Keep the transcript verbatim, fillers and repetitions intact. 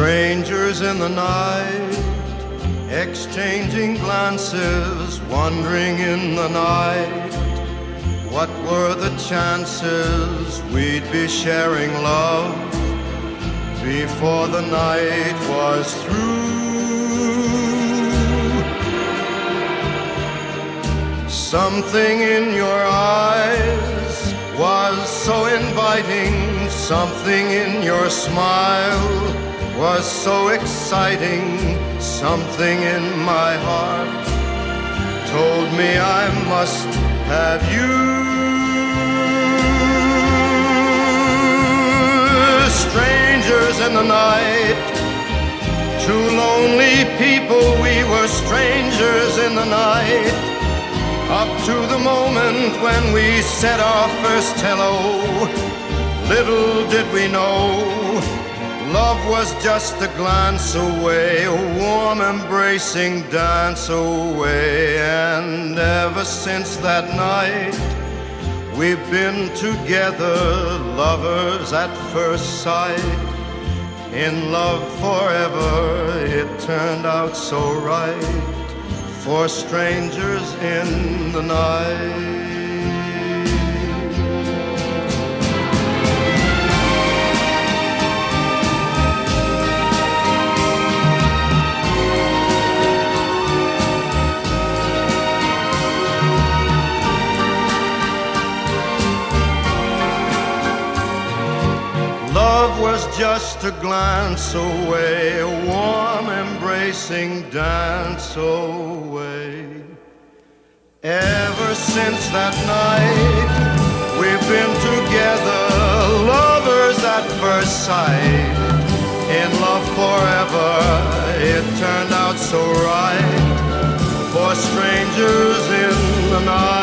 Strangers in the night, exchanging glances, wandering in the night. What were the chances we'd be sharing love before the night was through? Something in your eyes was so inviting, something in your smile was so exciting, something in my heart told me I must have you. Strangers in the night, two lonely people, we were strangers in the night, up to the moment when we said our first hello. Little did we know, love was just a glance away, a warm embracing dance away. And ever since that night, we've been together, lovers at first sight. In love forever, it turned out so right, for strangers in the night. Love was just a glance away, a warm embracing dance away. Ever since that night, we've been together, lovers at first sight. In love forever, it turned out so right, for strangers in the night.